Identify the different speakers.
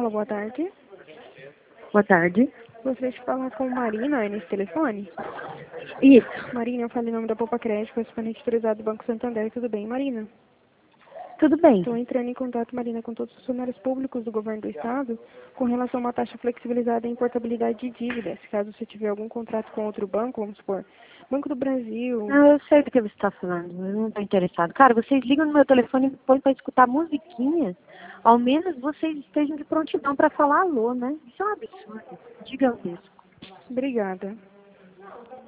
Speaker 1: Alô, boa tarde.
Speaker 2: Boa tarde.
Speaker 1: Gostaria de falar com Marina nesse telefone.
Speaker 2: Isso.
Speaker 1: Marina, eu falei em nome da Poupa Crédito, correspondente autorizado do Banco Santander. Tudo bem, Marina?
Speaker 2: Tudo bem.
Speaker 1: Estou entrando em contato, Marina, com todos os funcionários públicos do governo do Estado com relação a uma taxa flexibilizada em portabilidade de dívidas. Caso você tiver algum contrato com outro banco, vamos supor, Banco do Brasil.
Speaker 2: Não, eu sei do que você está falando. Eu não estou interessado. Cara, vocês ligam no meu telefone e põem para escutar musiquinha. Ao menos vocês estejam de prontidão para falar alô, né? Isso é um absurdo. Gigantesco.
Speaker 1: Obrigada.